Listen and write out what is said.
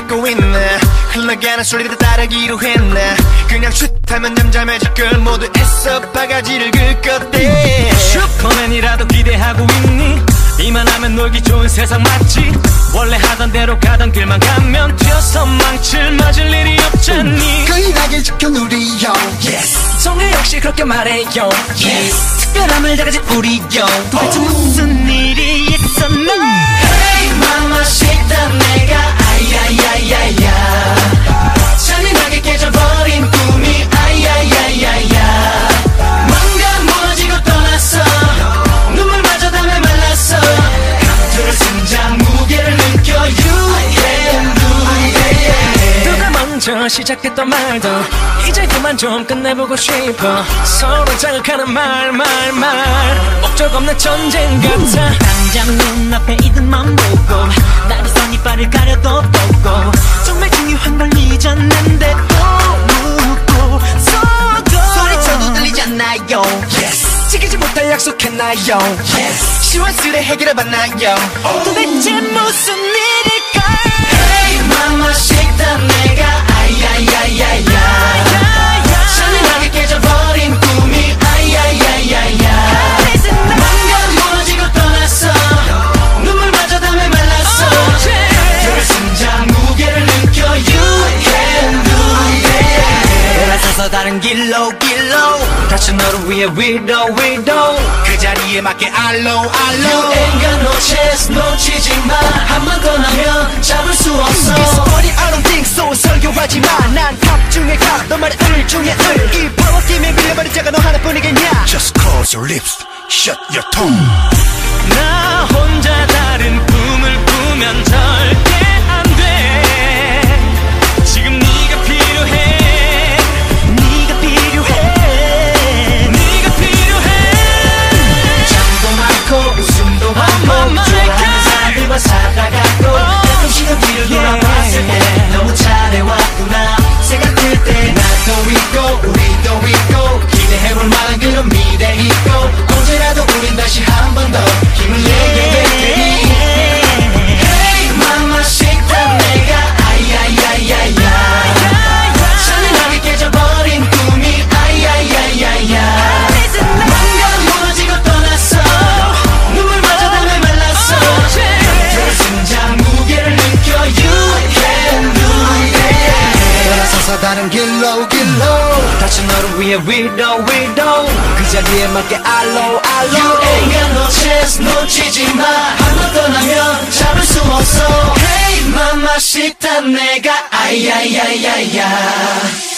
듣고 있네. 흘러가는 소리를 따르기로 했네. 그냥 슛하면 잠잠해질 걸 모두 애써 바가지를 긁었대. 슈퍼맨이라도 기대하고 있니? 이만하면 놀기 좋은 세상 맞지? 원래 하던 대로 가던 길만 가면 튀어서 망칠 맞을 일이 없잖니. 건강하게 지켜 누리요. Yes. 성우 역시 그렇게 말해요. Yes. 특별함을 다 가진 우리요. 도대체 무슨 일이 있었나? Hey mama 식단 내가 아야야야야 잔인하게 깨져버린 꿈이 아야야야야 뭔가 무너지고 떠났어. 눈물마저 담에 말랐어. 감투를 승장 무게를 느껴 You can do it. 누가 먼저 시작했던 말도 이제 그만 좀 끝내보고 싶어. 서로 자극하는 말 목적 없는 전쟁 같아. 당장 눈앞에 이들만 보고 날이 선 이빨을 가려도 보고 정말 중요한 걸 잊었는데 또 묻고 소리쳐도 들리잖아요. Yes. 지키지 못할 약속했나요? Yes. 시원스레 해결해봤나요? 도대체 무슨 일일까? Hey mama 식단 내가 아야야야야 잔인하게 깨져버린 꿈이 아야야야야 뭔가 무너지고 떠났어. 눈물마저 담에 말랐어. 감투를 승장 무게를 느껴 You can do it. 돌아서서 다른 길로 다시 너를 위해 위로 그 자리에 맞게 알로 You ain't got no chance 놓치지 마. 한 번 더 나면 잡을 수 없어. Body I don't think so 설교하지 마. 난 탑 중에 탑 너 말은 을 중에 이 파워 게임에 밀려버린 자가 너 하나뿐이겠냐. Just close your lips, shut your tongue. 나 혼자 다른 꿈을 꾸면 절대 안 돼. 지금 네가 필요해. 네가 필요해. 네가 필요해. 잠도 많고 웃음도 많고 좋아하는 사람들과 살아가고 가끔씩은 뒤를 돌아봤을 때 너무 잘해왔구나 생각할 때 나도 있고 우리도 있고 기대해볼 만한 그런 미래 있고 언제라도 우린 다시 한 번 더 힘을 내게 될 테니 Hey mama 식단 내가 아야야야야 잔인하게 깨져버린 꿈이 아야야야야 뭔가 무너지고 떠났어. 눈물마저 담에 말랐어. 감투를 승장 무게를 느껴 You can do it. 돌아서서 다른 길로 다시 너를 위해 위로 그 자리에 맞게 알로 You ain't got no chance 놓치지 마. 한 번 떠나면 잡을 수 없어. Hey mama 식단 내가 아야야야야